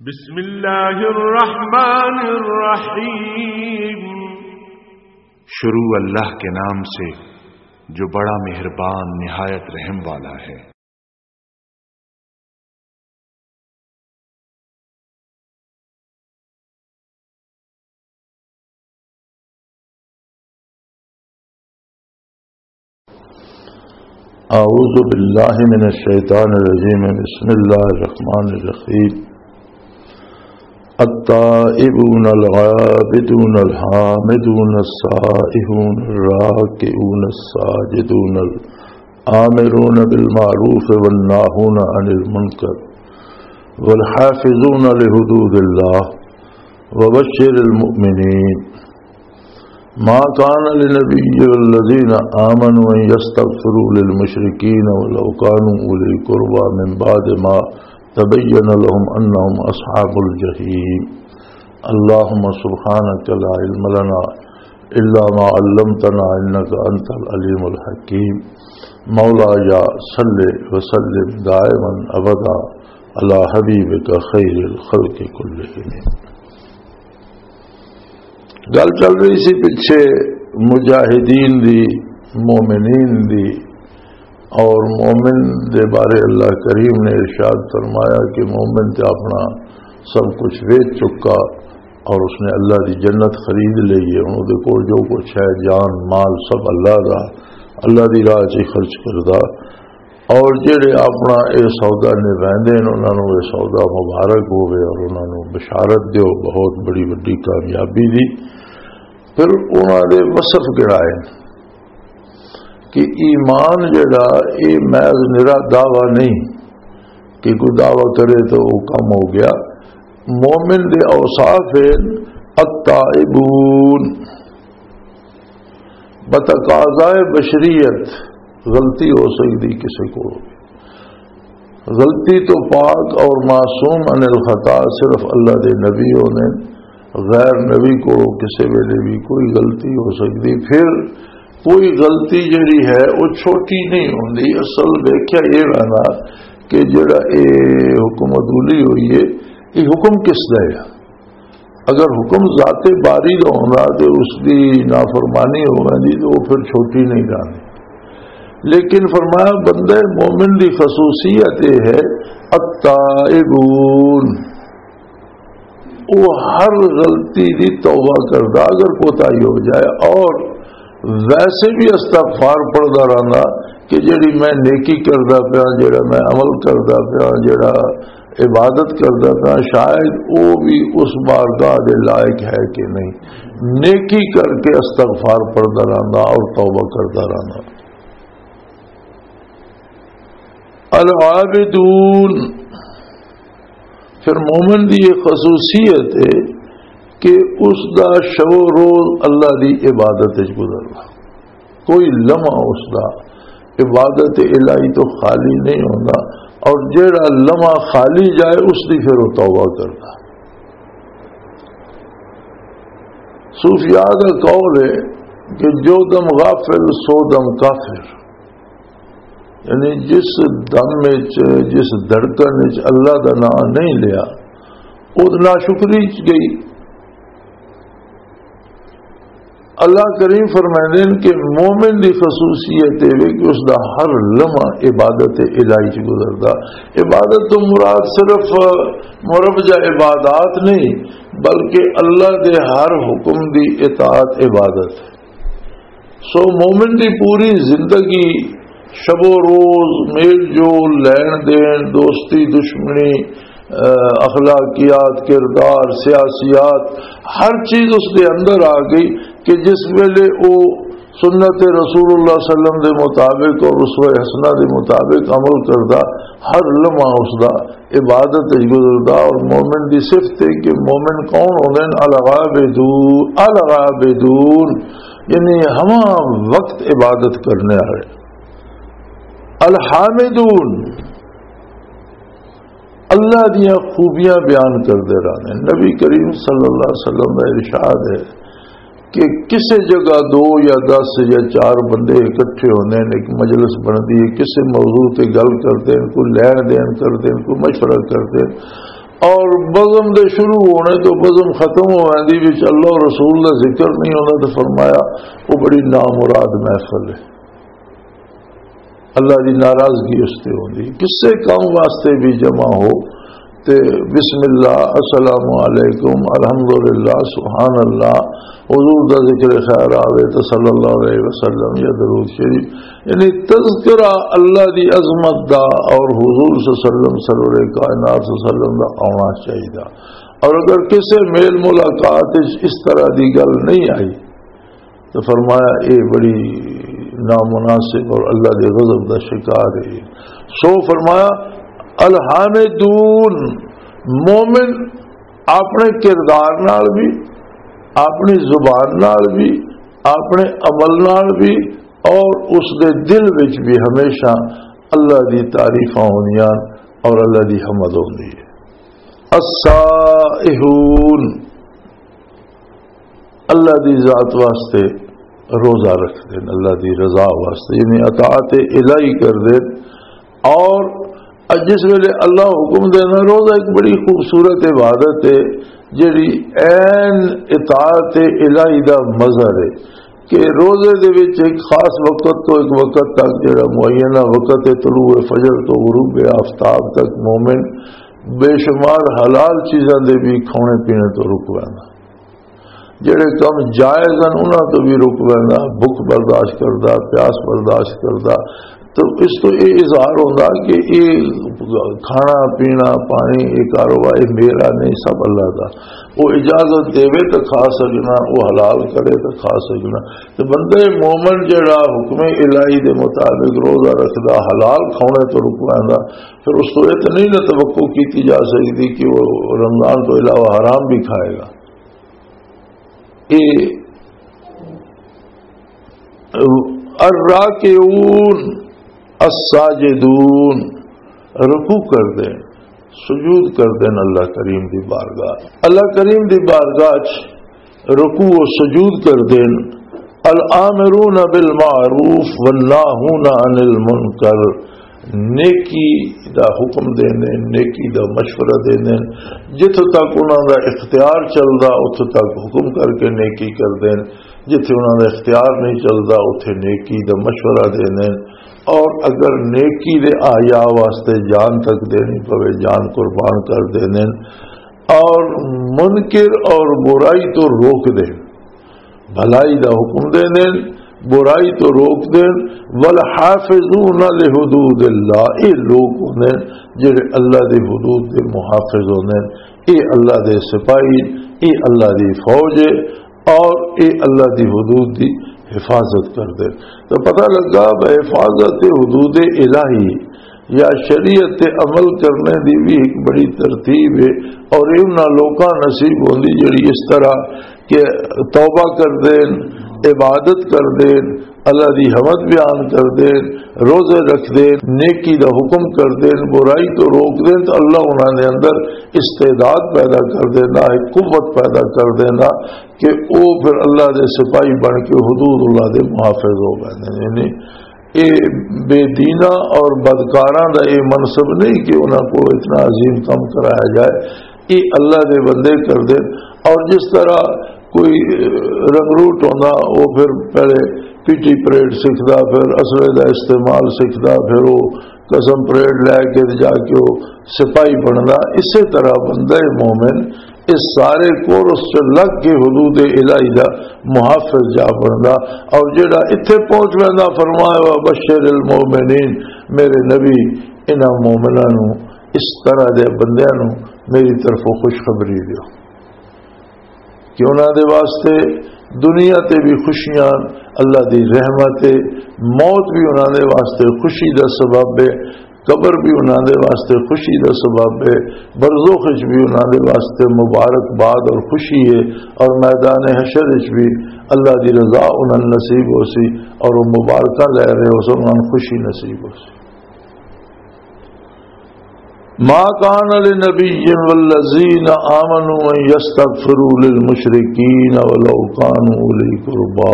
بسم اللہ الرحمن الرحیم۔ شروع اللہ کے نام سے جو بڑا مہربان نہایت رحم والا ہے۔ اعوذ باللہ من الشیطان الرجیم، بسم اللہ الرحمن الرحیم۔ التائبون العابدون الحامدون السائحون الراکعون الساجدون الآمرون بالمعروف والناہون عن المنکر والحافظون لحدود اللہ وبشر المؤمنین۔ ما كان للنبي والذين آمنوا أن يستغفروا للمشركين ولو كانوا أولي قربى من بعد ما تبين لهم أنهم أصحاب الجحيم۔ اللهم سبحانك لا علم لنا إلا ما علمتنا إنك أنت العليم الحكيم۔ مولاي صل وسلم دائما أبدا على حبيبك خير الخلق كلهم۔ گل چل رہی سی پیچھے مجاہدین دی، مومنین دی، اور مومن دے بارے اللہ کریم نے ارشاد فرمایا کہ مومن تے اپنا سب کچھ بیچ چکا اور اس نے اللہ دی جنت خرید لی ہے۔ انہوں دے کول جو کچھ ہے، جان مال سب اللہ دا، اللہ دی راہ چ خرچ کردا، اور جڑے اپنا اے سودا نبھاندے ہیں انہاں نوں اے سودا مبارک ہوے اور انہاں نوں بشارت دیو بہت بڑی بڑی کامیابی دی۔ پھر انہاں دے وصف گڑائے کہ ایمان جڑا اے محض نرا دعویٰ نہیں کہ کوئی دعویٰ کرے تو وہ کم ہو گیا۔ مومن دے اوصاف التائبون، بتقاضائے بشریت غلطی ہو سکتی کسی کو، غلطی تو پاک اور معصوم عن الخطا صرف اللہ دے نبیوں نے، غیر نبی کو کسی ویلے بھی کوئی غلطی ہو سکتی۔ پھر کوئی غلطی جڑی ہے وہ چھوٹی نہیں ہوندی۔ اصل دیکھا یہ رہنا کہ جڑا اے حکم عدولی ہوئی ہے یہ حکم کس دا ہے؟ اگر حکم ذات باری دا ہونا تو اس دی نافرمانی ہونا جی تو وہ پھر چھوٹی نہیں رہنی۔ لیکن فرمایا بندے مومن دی خصوصیت یہ ہے التائبون، وہ ہر غلطی دی توبہ کردہ اگر کوتاہی ہو جائے، اور ویسے بھی استغفار پڑھدا رہنا کہ جڑی میں نیکی کردا پیا، جڑا میں عمل کردا پیا، جڑا عبادت کردا پیا، شاید وہ بھی اس بارگاہ دے لائق ہے کہ نہیں۔ نیکی کر کے استغفار پڑھدا رہنا اور توبہ کردا رہنا۔ العابدون، پھر مومن دی یہ خصوصیت ہے کہ اس دا شب و روز اللہ دی عبادت گزرنا، کوئی لمحہ اس دا عبادت الہی تو خالی نہیں ہوتا، اور جیڑا لمحہ خالی جائے اس دی پھر وہ توبہ کرنا۔ صوفیاء کا قول ہے کہ جو دم غافل سو دم کافر، یعنی جس دم میں جس دھڑکن میں اللہ دا نام نہیں لیا وہ ناشکری گئی۔ اللہ کریم فرمائیں کہ مومن دی خصوصیت ہے کہ اس دا ہر لمحہ عبادت الہی سے گزردا۔ عبادت تو مراد صرف مربجہ عبادات نہیں بلکہ اللہ دے ہر حکم دی اطاعت عبادت ہے۔ سو مومن دی پوری زندگی شب و روز میل جول، لین دین، دوستی دشمنی، اخلاقیات، کردار، سیاسیات، ہر چیز اس کے اندر آ گئی کہ جس ویلے وہ سنت رسول اللہ صلی اللہ علیہ وسلم دے مطابق اور اسوہ حسنہ دے مطابق عمل کردا، ہر لمحہ اس دا عبادت گزردا۔ اور مومن دی صفت ہے کہ مومن کون ہوندے ہیں؟ العابدون، العابدون یعنی ہم وقت عبادت کرنے والے۔ الحامدون، اللہ دیا خوبیاں بیان کرتے رہنے۔ نبی کریم صلی اللہ علیہ وسلم کا ارشاد ہے کہ کسی جگہ 2 یا 10 یا 4 بندے اکٹھے ہونے ایک مجلس بنتی ہے، کسی موضوع تے گل کرتے ہیں، کوئی لین دین کرتے ہیں، کوئی مشورہ کرتے ہیں، اور بزم دے شروع ہونے تو بزم ختم ہو جاتی بچ اللہ رسول کا ذکر نہیں ہونا، تو فرمایا وہ بڑی نامراد محفل ہے، اللہ کی ناراضگی اس سے ہوتی۔ کسے کام واسطے بھی جمع ہو تے بسم اللہ، السلام علیکم، الحمدللہ، سبحان اللہ، حضور کا ذکر خیر آوے تو صلی اللہ علیہ وسلم یا درود شریف، یعنی تذکرہ اللہ دی عظمت دا اور حضور صلی اللہ علیہ وسلم سرور کائنات صلی اللہ علیہ وسلم دا آنا چاہیے۔ اور اگر کسی میل ملاقات اس طرح دی گل نہیں آئی تو فرمایا یہ بڑی نامناسب اور اللہ دے غضب دا شکار ہے۔ سو فرمایا الحامدون، مومن اپنے کردار نال بھی، اپنی زبان نال بھی، اپنے عمل نال بھی، اور اس دے دل وچ بھی ہمیشہ اللہ دی تعریفاں ہونیاں اور اللہ دی حمد ہوندی ہے۔ السائحون، اللہ دی ذات واسطے روزہ رکھ دیں، اللہ دی رضا واسطے، یعنی اطاعت الہی کر دیں۔ اور جس ویلے اللہ حکم دینا، روزہ ایک بڑی خوبصورت عبادت ہے جڑی عین اطاعت الہی دا مظہر ہے کہ روزے دے وچ ایک خاص وقت تو ایک وقت تک جڑا معینہ وقت ہے، طلوع فجر تو غروب آفتاب تک مومن بے شمار حلال چیزاں دے بھی کھانے پینے تو رک لینا، جڑے کم جائز ہیں انہاں تو بھی رک لینا، بھوک برداشت کردا، پیاس برداشت کردا۔ تو اس تو یہ اظہار ہوتا کہ یہ کھانا پینا پانی یہ کاروبار یہ میرا نہیں، سب اللہ کا، وہ اجازت دے تو کھا سکنا، وہ حلال کرے تو کھا سکنا۔ تو بندے مومن جڑا حکم الہی دے مطابق روزہ رکھدا، حلال کھانے تو رک لیندا، پھر اس کو یہ تو نہیں نہ توقع کی جا سکتی کہ وہ رمضان تو علاوہ حرام بھی کھائے گا۔ الراکعون الساجدون، رکوع کر دیں، سجود کر دیں اللہ کریم دی بارگاہ، اللہ کریم دی بارگاہ رکوع و سجود کر دیں۔ الآمرون بالمعروف والناہون عن المنکر، نیکی دا حکم دینے، نیکی دا مشورہ دینے، جتھے تک انہوں دا اختیار چلدا اتھے تک حکم کر کے نیکی کر دیں، جتھے انہوں دا اختیار نہیں چلدا اتھے نیکی دا مشورہ دینے، اور اگر نیکی دے آیا واسطے جان تک دینی پوے جان قربان کر دینے، اور منکر اور برائی تو روک دیں، بھلائی دا حکم دینے، برائی تو روک دیں۔ والحافظون لحدود اللہ، اے لوگ ہونے جڑے اللہ دے حدود دے محافظ ہونے، اے اللہ دے سپاہی، اے اللہ دی فوج، اور اے اللہ دی حدود دی حفاظت کر دے۔ تو پتہ لگا حفاظت حدود الہی یا شریعت عمل کرنے دی بھی ایک بڑی ترتیب ہے، اور انہاں لوکاں نصیب ہوندی جڑی اس طرح کہ توبہ کر دیں، عبادت کر دیں، اللہ دی حمد بیان کر دیں، روزے رکھ دیں، نیکی دا حکم کر دیں، برائی تو روک دیں، تو اللہ انہوں نے اندر استعداد پیدا کر دینا، ایک قوت پیدا کر دینا کہ وہ پھر اللہ دے سپاہی بن کے حدود اللہ دے محافظ ہو گئے۔ یعنی یہ بے دینہ اور بدکاراں دا یہ منصب نہیں کہ انہوں کو اتنا عظیم کام کرایا جائے، یہ اللہ دے بندے کر دیں۔ اور جس طرح کوئی رنگروٹ ہونا، وہ پھر پہلے پی ٹی پریڈ سیکھتا، پھر اسلحے کا استعمال سیکھتا، پھر وہ قسم پریڈ لے کے جا کے وہ سپاہی بننا، اسی طرح بندہ مومن اس سارے کورس سے لگ کے حدود الہی دا محافظ جا بننا، اور جڑا اتنے پہنچ لینا فرمایا بشر المومنین، میرے نبی انہاں مومناں اس طرح دے بندیاں نو میری طرف خوشخبری دیو کہ انہاں دے واسطے دنیا تے بھی خوشیاں اللہ دی رحمت ہے، موت بھی انہاں دے واسطے خوشی دا سبب ہے، قبر بھی انہاں دے واسطے خوشی دا سبب ہے، برزخ بھی انہاں دے واسطے مبارک باد اور خوشی ہے، اور میدان حشر بھی اللہ دی رضا انہاں نصیب ہو سی، اور وہ مبارکہ لے رہے ہو سو انہاں خوشی نصیب ہو سی۔ ما کان لنبی والذین آمنوا ان یستغفروا للمشرکین ولو کانوا اولی قربا،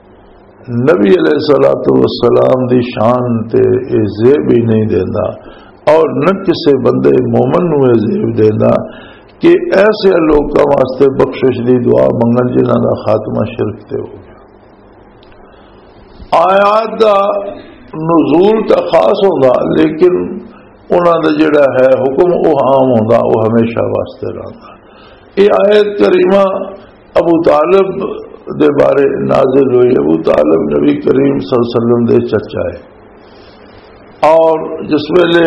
نبی علیہ الصلوۃ والسلام دی شان تے زیب ہی نہیں دینا اور نہ کسی بندے مومن نو زیب دینا کہ ایسے لوگوں واسطے بخشش دی دعا منگن جنہاں دا خاتمہ شرک تے ہو گیا. آیات دا نزول تا خاص ہوگا لیکن انہاں دا جڑا ہے حکم وہ عام ہوگا، وہ ہمیشہ واسطے رہتا. یہ آیت کریمہ ابو طالب دے بارے نازل ہوئی. ابو طالب نبی کریم صلی اللہ علیہ وسلم دے چچا ہے، اور جس ویلے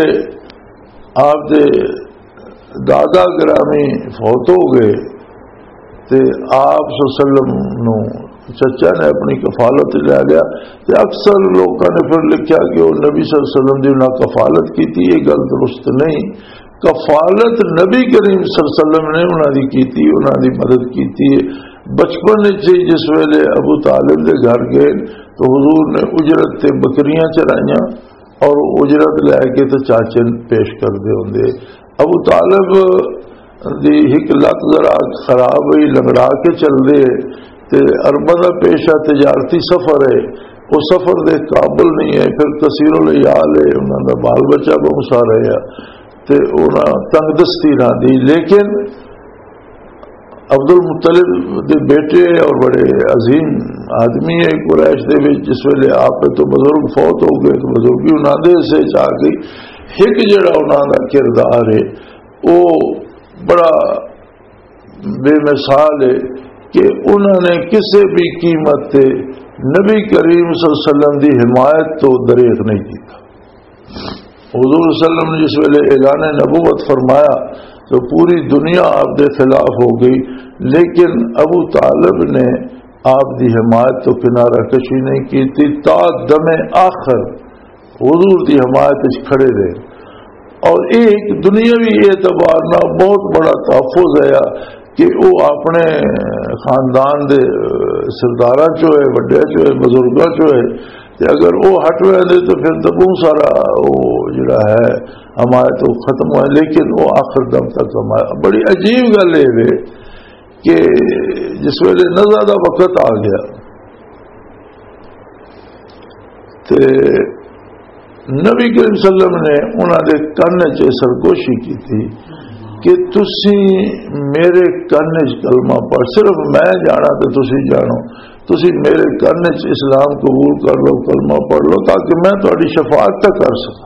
آپ دے دادا گرامی فوت ہو گئے تے آپ صلی اللہ علیہ وسلم نو چچا نے اپنی کفالت لے لیا. تے اکثر لوگوں نے پھر لکھا کہ وہ نبی صلی اللہ علیہ وسلم دی انہاں کفالت کی تھی. یہ گل درست نہیں. کفالت نبی کریم صلی اللہ علیہ وسلم نے انہاں دی کی تھی، انہاں دی مدد کی تھی. بچپن جس ویلے ابو طالب دے گھر گئے تو حضور نے اجرت تے بکریاں چرائیاں اور اجرت لے کے تو چاچے پیش کر دے ہوندے. ابو طالب دی ایک لت ذرا خراب ہوئی، لنگڑا کے چل دے تے اربا دا پیشہ تجارتی سفر ہے، وہ سفر دے قابل نہیں ہے. پھر کثیر العیال ہے، انہاں دا بال بچہ بہت سارا ہے تے انہاں تنگ دستی نہ دی. لیکن عبد المطلب دے بیٹے اور بڑے عظیم آدمی ہے قریش دے وچ، جس ویلے آپ تو بزرگ فوت ہو گئے تو بزرگی انہاں دے سے چاہ گئی. ایک جڑا انہاں دا کردار ہے وہ بڑا بے مثال ہے کہ انہوں نے کسی بھی قیمت تے نبی کریم صلی اللہ علیہ وسلم دی حمایت تو دریغ نہیں کیتا. حضور صلی اللہ علیہ وسلم نے جس ویلے اعلان نبوت فرمایا تو پوری دنیا آپ دے خلاف ہو گئی، لیکن ابو طالب نے آپ دی حمایت تو کنارہ کشی نہیں کی تھی. تا دم آخر حضور دی حمایت کھڑے رہے. اور ایک دنیاوی اعتبار نہ بہت بڑا تحفظ ہے کہ وہ اپنے خاندان دے سرداراں چو ہے، وڈے چو ہے، بزرگاں چو ہے، اگر وہ ہٹ رہے تو پھر تو بہت سارا وہ جڑا ہے حمایت وہ ختم ہوا. لیکن وہ آخر دم تک ہمارا بڑی عجیب گل ہے کہ جس ویلے نہ زیادہ وقت آ گیا تے نبی کریم صلی اللہ علیہ وسلم نے انہوں نے کن چ سرگوشی کی تھی کہ تسی میرے کن چ کلمہ پڑھ، صرف میں جانا تو تسی جانو، تسی میرے کن چ اسلام قبول کر لو، کلمہ پڑھ لو تاکہ میں تہاڈی شفاعت تک کر سکاں.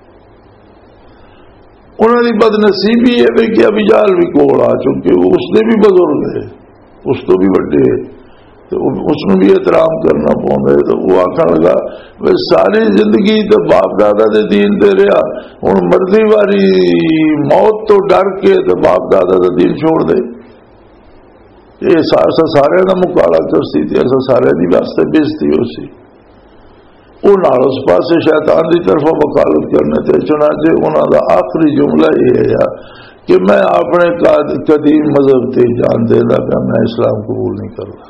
انہوں نے بد نصیبی ہے کہ ابھی جال بھی کول آ چکے، اس نے بھی بزرگ ہے، اس تو بھی بڑے ہے، تو اس میں بھی احترام کرنا پوندا ہے. تو وہ آخر لگا ساری زندگی تو باپ دادا دے دین تے رہا، ہن مردی واری موت تو ڈر کے تو باپ دادا دا دین چھوڑ دے. یہ سارے کا مقابلہ کرسی تھی، ایسا سارے دی واسطے بےزتی ہو سی. وہ نال اس پاس شیطان دی طرف وکالت کرنے تے. چنانچہ انہوں دا آخری جملہ یہ ہے کہ میں اپنے قدیم مذہب تے جان دینا کہ میں اسلام قبول نہیں کرتا.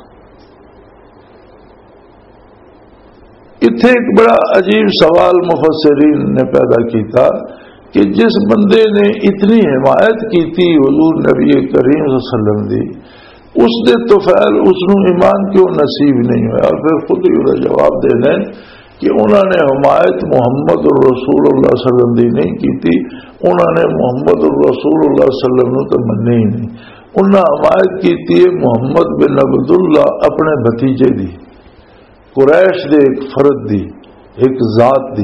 اتنے ایک بڑا عجیب سوال مفسرین نے پیدا کیتا کہ جس بندے نے اتنی حمایت کی تھی حضور نبی کریم صلی اللہ علیہ وسلم دی، اس نے تو فعل اس نو ایمان کیوں نصیب نہیں ہوا؟ اور پھر خود ہی انہیں جواب دے دیں کہ انہوں نے حمایت محمد الرسول اللہ صلی اللہ علیہ وسلم دی نہیں کی تھی، انہوں نے محمد الرسول اللہ صلی اللہ علیہ وسلم تو مننے ہی نہیں. انہوں نے حمایت کی تھی محمد بن عبداللہ اپنے بھتیجے دی، قریش دے ایک فرد دی، ایک ذات دی.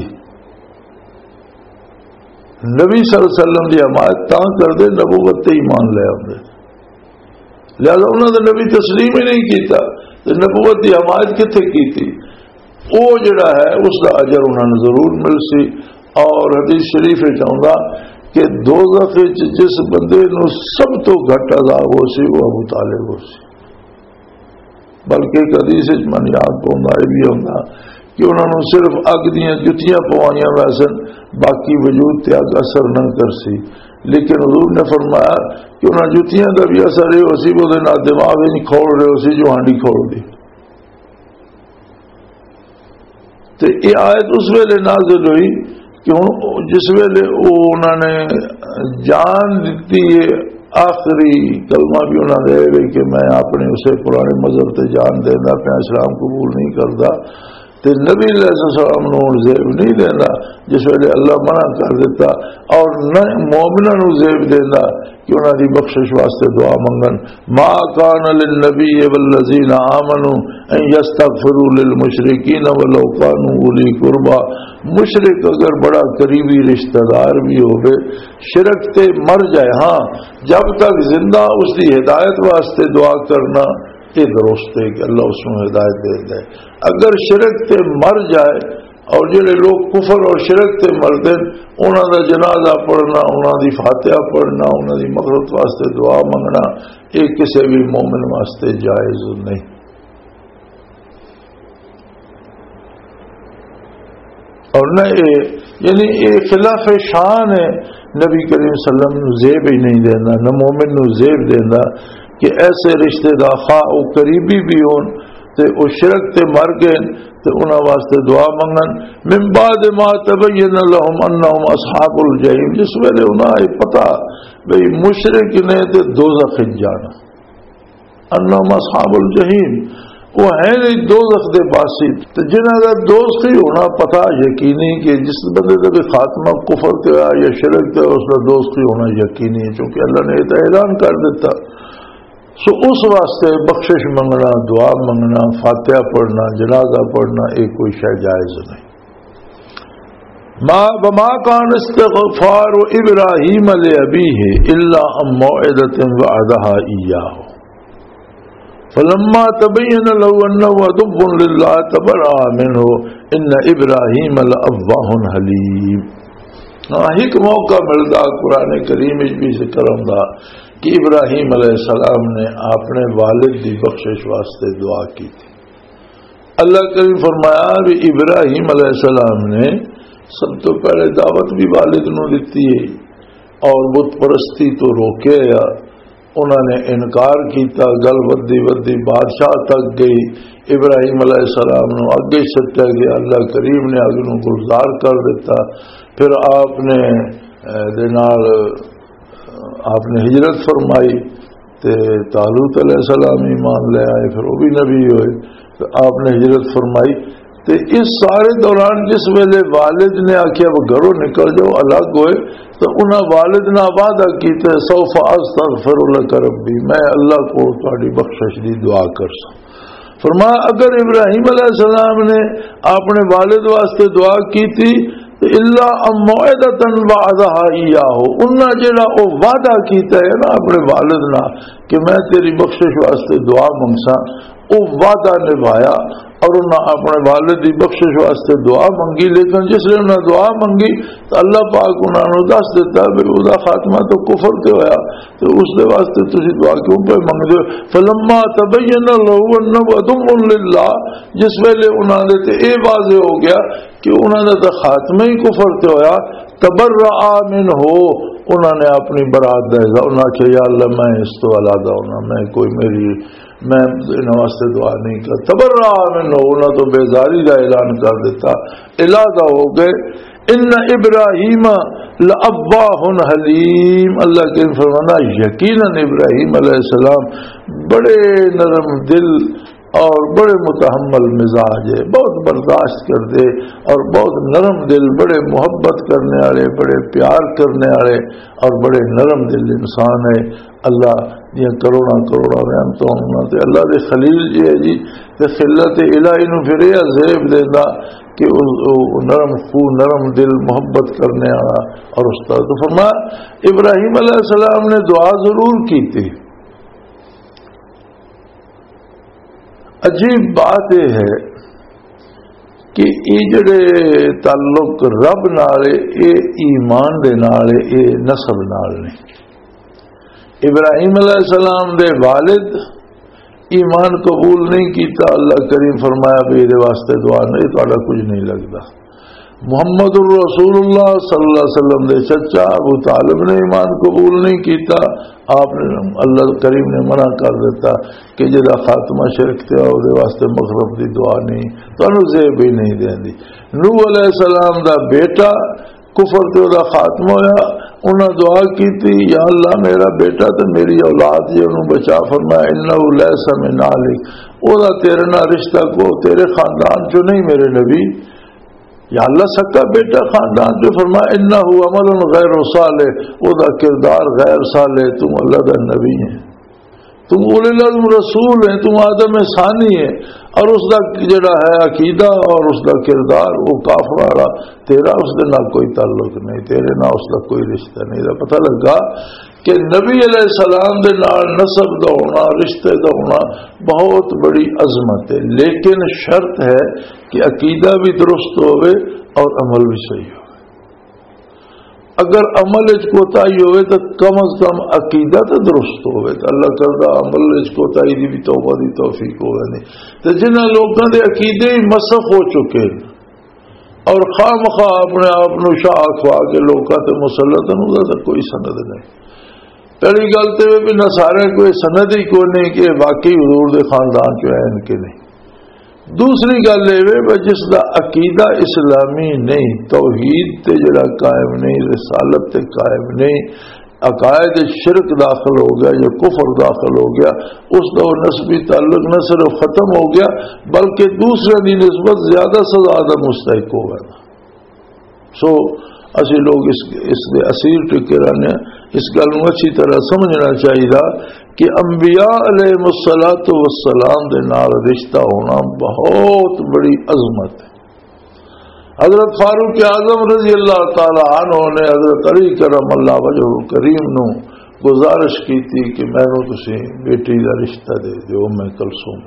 نبی صلی اللہ علیہ وسلم دی حمایت تاں کر دے نبوت تے ایمان لے آتے، لہذا انہوں نے نبی تسلیم ہی نہیں کیتا تو نبوت دی حمایت کتنے کی تھی؟ وہ جڑا ہے اس کا اجر انہوں نے ضرور مل سی. اور حدیث شریف چاہوں کہ دوزخ جس بندے نو سب تو گھٹ عذاب ہو سی وہ ابو طالب ہو سی. بلکہ ایک حدیث من یاد پاؤں یہ بھی ہوتا کہ انہوں نے صرف اگ دیا جتیاں پوائیاں ویسن، باقی وجود تے اگ اثر نہ کر سی. لیکن حضور نے فرمایا کہ انہوں نے جتیاں کا بھی اثر ہے اسی وہ دماغ ہی نہیں کھوڑ رہے اسی جو ہانڈی کھوڑ دی. تو یہ آیت اس ویلے نازل ہوئی کہ ہوں جس ویلے انہوں نے جان دیتی ہے، آخری کلمہ بھی انہوں نے کہ میں اپنے اسے پرانے مذہب تے جان دینا، میں اسلام قبول نہیں کرتا. تے نبی علیہ السلام نو زیب نہیں دینا جس ویلے اللہ منع کر دیتا، اور نہ مومناں نو زیب دینا کہ انہاں دی بخشش واسطے دعا منگن۔ ما کان للنبی والذین آمنوا ان یستغفروا للمشرکین ولو کانوا اولی قربا، مشرک اگر بڑا قریبی رشتہ دار بھی ہوئے، شرک تے مر جائے، ہاں جب تک زندہ اس دی ہدایت واسطے دعا کرنا یہ درست ہے کہ اللہ اس میں ہدایت دے دے۔ اگر شرک تے مر جائے اور جڑے لوگ کفر اور شرک تے مردے انہاں دا جنازہ پڑھنا، انہاں دی فاتحہ پڑھنا، انہاں دی مغفرت واسطے دعا منگنا یہ کسی بھی مومن واسطے جائز نہیں۔ اور نہ یعنی یہ خلاف شان ہے، نبی کریم صلی اللہ علیہ وسلم زیب ہی نہیں دینا، نہ مومن نو زیب دینا کہ ایسے رشتے دار خواہ او قریبی بھی ہون تے او شرک تے مر گئے تے انہاں واسطے دعا منگن۔ من بعد ما تبین لهم انہم اصحاب الجحیم، جس ویلے انہاں پتہ بھئی مشرک نے تے دوزخ جانا، انہم اصحاب الجحیم وہ ہے نہیں دوزخ دے باسی، تے جنہاں دا دوزخی ہونا پتہ یقینی کہ جس بندے دا بھی خاتمہ کفر تے یا شرک تے اس دا دوزخی ہونا یقینی ہے، چونکہ اللہ نے یہ اعلان کر دیتا۔ سو اس واسطے بخشش منگنا، دعا منگنا، فاتحہ پڑھنا، جنازہ پڑھنا ایک کوئی شے جائز نہیں۔ وما كان استغفار ابراہیم لأبیہ الا عن موعدۃ وعدها إياه فلما تبين له انه عدو لله تبرأ منه ان ابراہیم لأواه حلیم۔ ایک موقع ملتا قرآن کریم بھی ذکر ہوندا کہ ابراہیم علیہ السلام نے اپنے والد دی بخشش واسطے دعا کی تھی۔ اللہ کریم فرمایا کہ ابراہیم علیہ السلام نے سب تو پہلے دعوت بھی والد نو دیتی ہے اور بت پرستی تو روکے، انہوں نے انکار کیتا، گل ودی ودی بادشاہ تک گئی، ابراہیم علیہ السلام نو اگے سٹیا گیا، اللہ کریم نے اگ نو گلزار کر دیتا، پھر آپ نے آپ نے ہجرت فرمائی تے طالوت علیہ السلام ایمان لے آئے، پھر وہ بھی نبی ہوئے، تو آپ نے ہجرت فرمائی۔ تو اس سارے دوران جس ویلے والد نے آخیا وہ گھروں نکل جاؤ الگ ہوئے، تو انہاں والد نے وعدہ کیتے سوف استغفر لک ربی، میں اللہ کو تہاڈی بخشش دی دعا کر سا۔ فرمایا اگر ابراہیم علیہ السلام نے اپنے والد واسطے دعا کی تھی الا موعدۃ وعدها ایاہ، انہاں جڑا او وعدہ کیتا ہے نا اپنے والد نال کہ میں تیری بخشش واسطے دعا منگساں، او وعدہ نبھایا اور انہاں اپنے والد دی بخشش واسطے دعا منگی، لیکن جس نے انہاں دعا منگی تو اللہ پاک انہاں نو دس دیتا کہ اودا خاتمہ تو کفر تے ہویا، تو اس دے واسطے تسی دعا کیوں پہ منگدے ہو؟ فلما تبین له انه عدو للہ، جس ویلے انہاں دے تے اے واضح ہو گیا کہ انہاں دا خاتمہ ہی کفر تے ہویا، تبرأ منہ، انہوں نے اپنی برات دے گا، انہوں نے کہا یا اللہ میں اس تو علیحدہ ہونا، میں کوئی میں واسطے دعا نہیں کر، تبرأ منہ، انہوں تو بیزاری کا اعلان کر دیتا، علیحدہ ہو گئے۔ ان ابراہیم لأواہ حلیم، اللہ کے فرمانا یقیناً ابراہیم علیہ السلام بڑے نرم دل اور بڑے متحمل مزاج ہے، بہت برداشت کر دے اور بہت نرم دل، بڑے محبت کرنے والے، بڑے پیار کرنے والے اور بڑے نرم دل انسان ہے۔ اللہ یہ کروڑا رحمتوں تے اللہ دے خلیل جی ہے جی، تے خلت الہی نو پھر یہ عذاب دیندا کہ نرم خو، نرم دل، محبت کرنے والا اور استاد۔ تو فرمایا ابراہیم علیہ السلام نے دعا ضرور کی تھی۔ عجیب بات یہ ہے کہ یہ جڑے تعلق رب نال یہ ایمان دے نال یہ نسب نال نہیں۔ ابراہیم علیہ السلام دے والد ایمان قبول نہیں کیتا، اللہ کریم فرمایا بھی یہ واسطے دعا نہیں، تہاڈا کچھ نہیں لگتا۔ محمد الرسول اللہ صلی اللہ علیہ وسلم دے چچا ابو طالب نے ایمان قبول نہیں کیتا، آپ نے اللہ کریم نے منع کر دیتا کہ جدا خاتمہ شرک تے او دے واسطے مغفرت دی دعا نہیں، تانوں زیب ہی نہیں دیندی۔ نوح علیہ السلام دا بیٹا کفر تے دا خاتمہ ہویا، انہاں دعا کی تھی یا اللہ میرا بیٹا تو میری اولاد جی انہوں بچا، فرمایا انہ لیس من اہلک، او دا تیرے نہ رشتہ کو تیرے خاندان جو نہیں میرے نبی، یا اللہ سکا بیٹا خاندان جو، فرمایا انہ عمل غیر صالح، او دا کردار غیر صالح، تم اللہ دا نبی ہیں، تم اولی العزم رسول ہیں، تم آدم ثانی ہیں، اور اس دا جڑا ہے عقیدہ اور اس دا کردار وہ کافر والا، تیرا اس دے نال کوئی تعلق نہیں، تیرے نال اس دا کوئی رشتہ نہیں۔ دا پتہ لگا کہ نبی علیہ السلام دے نال نسب دا ہونا، رشتے دا ہونا بہت بڑی عظمت ہے، لیکن شرط ہے کہ عقیدہ بھی درست ہوئے اور عمل بھی صحیح ہو۔ اگر عمل کوتاہی ہوئے تو کم از کم عقیدہ تو درست ہوئے تو اللہ کردہ عمل کوتاہی دی بھی توبہ دی توفیق ہوئے نہیں۔ تو جنہاں لوگوں دے عقیدے ہی مسخ ہو چکے اور خواہ مخواہ اپنے آپ نو شاہ کھوا کے لوگوں تے مسلط ہیں، انہوں دا کوئی سند نہیں۔ پہلی گل تے بھی نہ سارے کوئی سند ہی کوئی نہیں کہ واقعی حضور دے خاندان جو ہے ان کے نہیں۔ دوسری گل یہ جس دا عقیدہ اسلامی نہیں، توحید تے جڑا قائم نہیں، رسالت تے قائم نہیں، عقائد شرک داخل ہو گیا یا کفر داخل ہو گیا، اس دا نسبی تعلق نہ صرف ختم ہو گیا بلکہ دوسرے دی نسبت زیادہ سے زیادہ مستحق ہو گیا۔ سو اسی لوگ اس دے اسیر ٹکے رہنے، اس گل کو اچھی طرح سمجھنا چاہیے کہ انبیاء علیہ الصلوۃ والسلام دے نال رشتہ ہونا بہت بڑی عظمت ہے۔ حضرت فاروق اعظم رضی اللہ تعالی عنہ نے حضرت علی کرم اللہ وجہ کریم نو گزارش کی تھی کہ میں نو تسی بیٹی دا رشتہ دے دیو ام کلثوم۔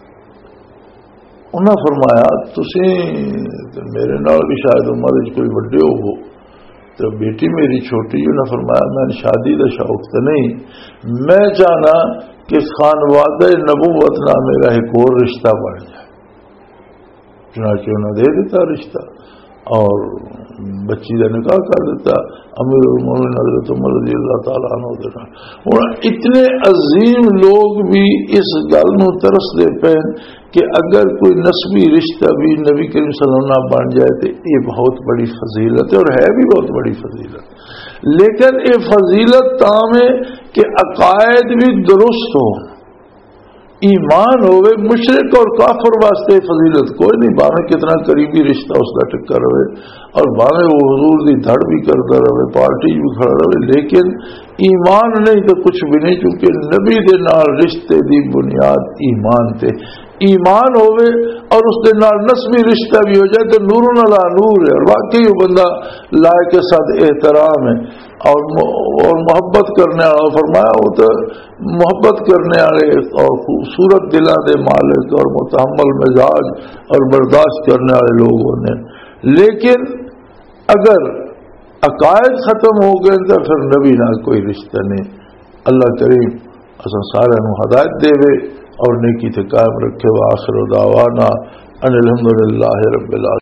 انہاں فرمایا تسی میرے نال بھی شاید عمر وچ کوئی وڈے ہو تو بیٹی میری چھوٹی، انہوں نے فرمایا میں شادی کا شوق تو نہیں، میں چاہنا کہ خانوادہ نبوت نہ میرا ایک اور رشتہ بن جائے، چنانچہ انہوں نے دے دیتا رشتہ اور بچی کا نکاح کر دیتا امیر المومنین حضرت عمر رضی اللہ تعالیٰ عنہ دے نال۔ ہن اتنے عظیم لوگ بھی اس گل نو ترسدے پے کہ اگر کوئی نسبی رشتہ بھی نبی کریم صلی اللہ علیہ وسلم بن جائے تو یہ بہت بڑی فضیلت ہے، اور ہے بھی بہت بڑی فضیلت، لیکن یہ فضیلت تام ہے کہ عقائد بھی درست ہو، ایمان ہوئے۔ مشرک اور کافر واسطے فضیلت کوئی نہیں، باہیں کتنا قریبی رشتہ اس کا ٹکر رہے اور باہیں وہ حضور دی دھڑ بھی کرتا رہے، پارٹی بھی کھڑا رہے، لیکن ایمان نہیں تو کچھ بھی نہیں، کیونکہ نبی دے نال رشتے دی بنیاد ایمان تے، ایمان ہوئے اور اس دے نال نسبی رشتہ بھی ہو جائے تو نور علی نور ہے، اور واقعی وہ بندہ لائق کے ساتھ احترام ہے اور محبت کرنے والا۔ فرمایا وہ تو محبت کرنے والے اور خوبصورت دلوں دے مالک اور متحمل مزاج اور برداشت کرنے والے لوگوں نے، لیکن اگر عقائد ختم ہو گئے تو پھر نبی نال کوئی رشتہ نہیں۔ اللہ کریم اساں سارے نو ہدایت دے اور نیکی تے قائم رکھے۔ وآخر دعوانا ان الحمدللہ رب العالمین۔